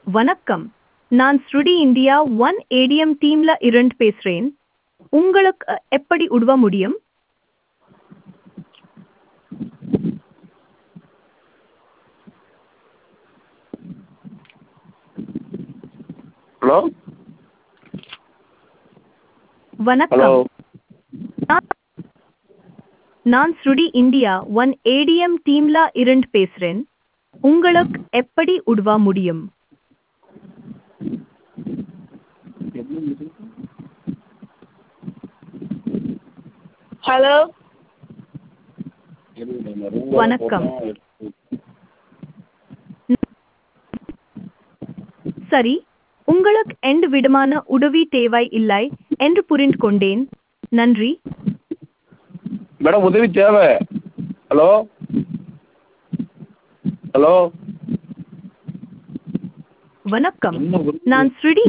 வணக்கம். நான் ஸ்ருடி India one ATM டீம்ல இருந்து பேசுறேன். உங்களுக்கு எப்படி உதவ முடியும்? ஹலோ ஹலோ வணக்கம். நான் நான் ஸ்ருடி இந்தியா ஒன் ஏடிஎம் டீம்ல இருந்து பேசுறேன். உங்களுக்கு எப்படி உதவ முடியும்? ஹலோ வணக்கம். சரி, உங்களுக்கு எந்த விதமான உதவி தேவை இல்லை என்று புரிந்து கொண்டேன். நன்றி. மேடம் உதவி தேவை. ஹலோ ஹலோ வணக்கம். நான் ஸ்ருடி.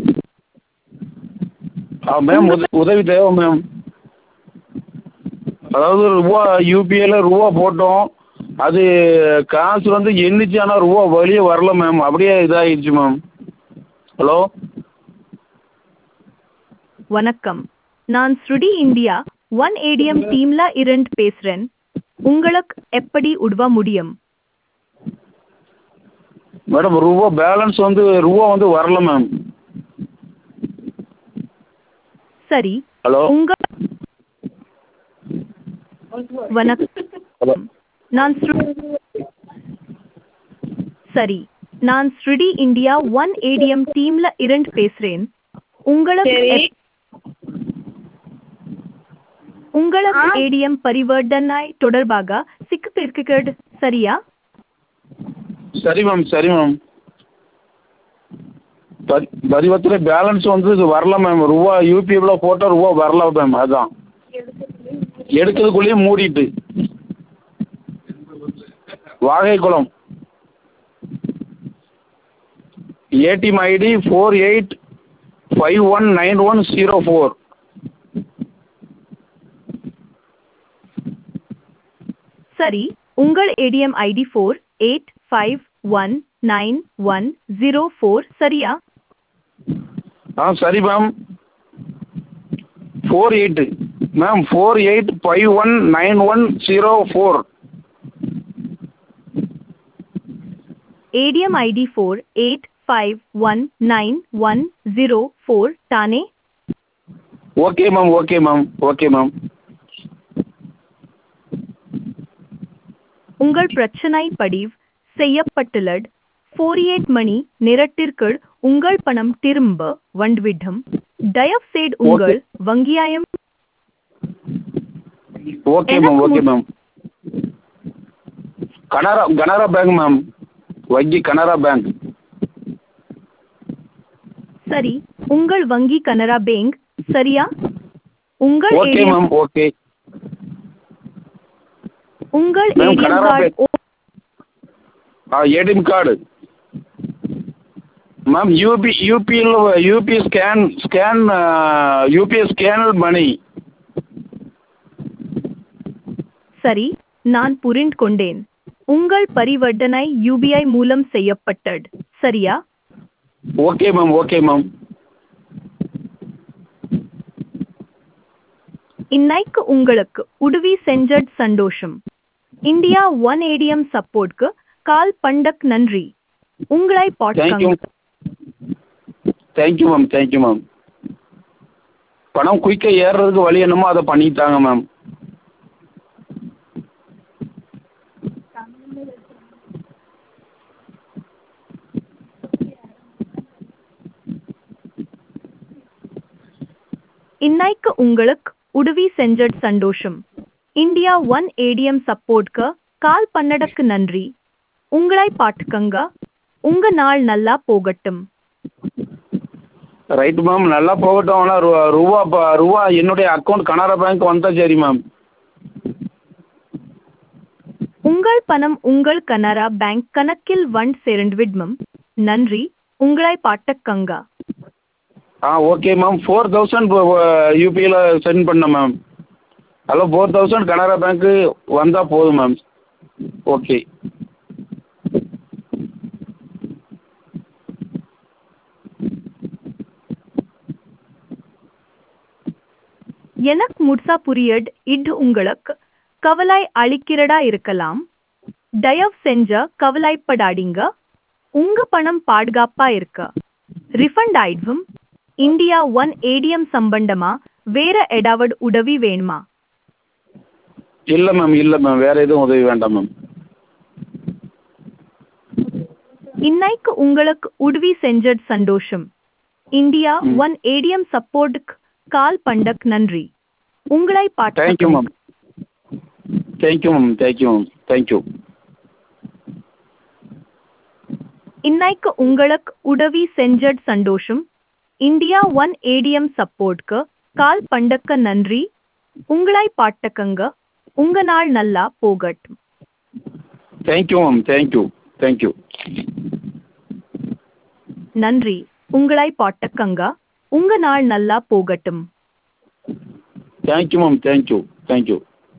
மேம் உதவி தேவை மேம். அதாவது ரூபா யூபிஐல ரூபா போட்டோம், அது காசு வந்து எண்ணிச்சு, ஆனால் ரூபா வெளியே வரல மேம், அப்படியே இதாகிடுச்சு மேம். ஹலோ வணக்கம். நான் ஸ்ருடி இந்தியா ஒன் ஏடிஎம் டீம்ல இருந்து பேசுறேன். உங்களுக்கு எப்படி உதவ முடியும்? மேடம் ரூபா பேலன்ஸ் வந்து ரூபா வந்து வரல மேம். சரி. ஹலோ வணக்கம். ஹலோ சரி, நான் ஸ்ருடி இந்தியா ஒன் ஏடிஎம் டீம்ல இருந்து பேசுறேன். உங்களுக்கு சரி. உங்களுக்கு ஏடிஎம் பரிவர்த்தனை தொடர்பாக சிக்கல் இருக்கிறது, சரியா? சரி மேம், சரி மேம். பரிவர்த்தனை பேலன்ஸ் வந்து இது வரல மேம். ரூபா யூபிஐல போட்டால் ரூபா வரல மேம். அதுதான் எடுக்கிறதுக்குள்ளேயே மூடிட்டு. வாகைக்குளம். ATM ID 48519104. சரி, உங்கள் ஏடிஎம் ஐடி 48519104, சரியா? சரி மேம். 48 மேம், 48519104. ஏடிஎம் ஐடி 48519104 தானே? Okay ma'am, okay ma'am, okay ma'am. உங்கள் பிரச்சனை பதிவு செய்யப்பட்டுள்ளது. 48 மணி நேரத்திற்குள் உங்கள் பணம் திரும்ப வந்துவிடும். தயவுசெய்து உங்கள் வங்கியாயம். Okay ma'am, okay ma'am. Canara Bank ma'am, வங்கி கனரா பேங்க். சரி, உங்கள் வங்கி கனரா பேங்க், சரியா? உங்கள் ஓகே மேம், ஓகே உங்கள் ma'am. ATM Canara card bank. ATM card ma'am. UPI scan money. சரி, நான் புரிந்து கொண்டேன். உங்கள் பரிவர்த்தனை யூபிஐ மூலம் செய்யப்பட்டது, சரியா? Okay ma'am, okay ma'am. இன்னைக்கு உங்களுக்கு உதவி செஞ்சது சந்தோஷம். இந்தியா ஒன் ஏடிஎம் சப்போர்ட்க்கு கால் பண்ணதுக்கு நன்றி. உங்களை தேங்க்யூ, பாட்காங்க. Thank you ma'am, thank you ma'am. பணம் குயிக்காக ஏறுறதுக்கு வழி என்னமோ அதை பண்ணித்தாங்க மேம். இன்னைக்கு உங்களுக்கு உதவி செஞ்சது சந்தோஷம். இந்தியா ஒன் ஏடிஎம் சப்போர்ட்க்கு கால் பண்ணதுக்கு நன்றி. உங்களை பாட்டுக்கங்க. உங்க நாள் நல்லா போகட்டும். ரைட்டு மேம், நல்லா போகட்டும். ஆனால் ரூபா என்னுடைய அக்கௌண்ட் கனரா பேங்க் வந்தால் சரி மேம். உங்கள் பணம் உங்கள் கனரா பேங்க் கணக்கில் வந்து சேர்ந்துவிடும். நன்றி. உங்களை பாட்டுக்கங்க. Okay ma'am. 4000 யூபிஐயில் சென்ட் பண்ணேன் மேம். ஹலோ, 4000 கனரா பேங்க்கு வந்தால் போதும் மேம். ஓகே. எனக்கு முழுசா புரியட் இது உங்களுக்கு கவலை அளிக்கிறதா இருக்கலாம். தயவு செஞ்ச கவலைப்படாதீங்க. உங்க பணம் பாதுகாப்பா இருக்க ரிஃபண்ட் ஆயிடும். இந்தியா ஒன் ஏடிஎம் சம்பந்தமா வேற ஏதாவது உதவி வேணுமா? இல்லை மேம், இல்லை மேம், வேறு எதுவும் உதவி வேண்டாம் மேம். இன்னைக்கு உங்களுக்கு உதவி செஞ்சது சந்தோஷம். இந்தியா ஒன் ஏடிஎம் சப்போர்ட்டுக்கு கால் பண்ணக் நன்றி. உங்களை thank you ma'am. Thank you ma'am, thank you ma'am, thank you. இன்னைக்கு உங்களுக்கு உதவி செஞ்சது சந்தோஷம். இந்தியா ஒன் ஏடிஎம் சப்போர்ட்க்கு கால் பண்ணக்க நன்றி. உங்களை பாட்டுக்கங்க. உங்க நாள் நல்லா போகட்டும். Thank you ma'am, thank you, thank you. நன்றி. உங்களை பாட்டுக்கங்க. உங்க நாள் நல்லா போகட்டும். Thank you ma'am, thank you, thank you.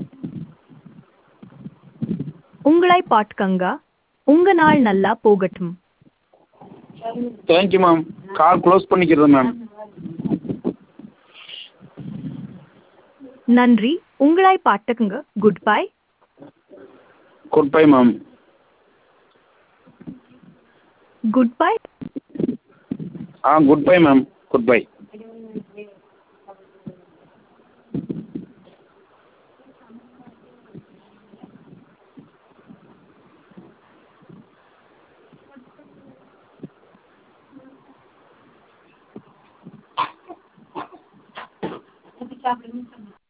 உங்களை பாட்டுக்கங்க. உங்க நாள் நல்லா போகட்டும். Thank you ma'am. கால் க்ளோஸ் பண்ணிக்கிறேன் மேம். நன்றி. உங்களை பாட்டுக்கங்க. Good bye. Good bye ma'am. Good bye. Good bye ma'am, good by.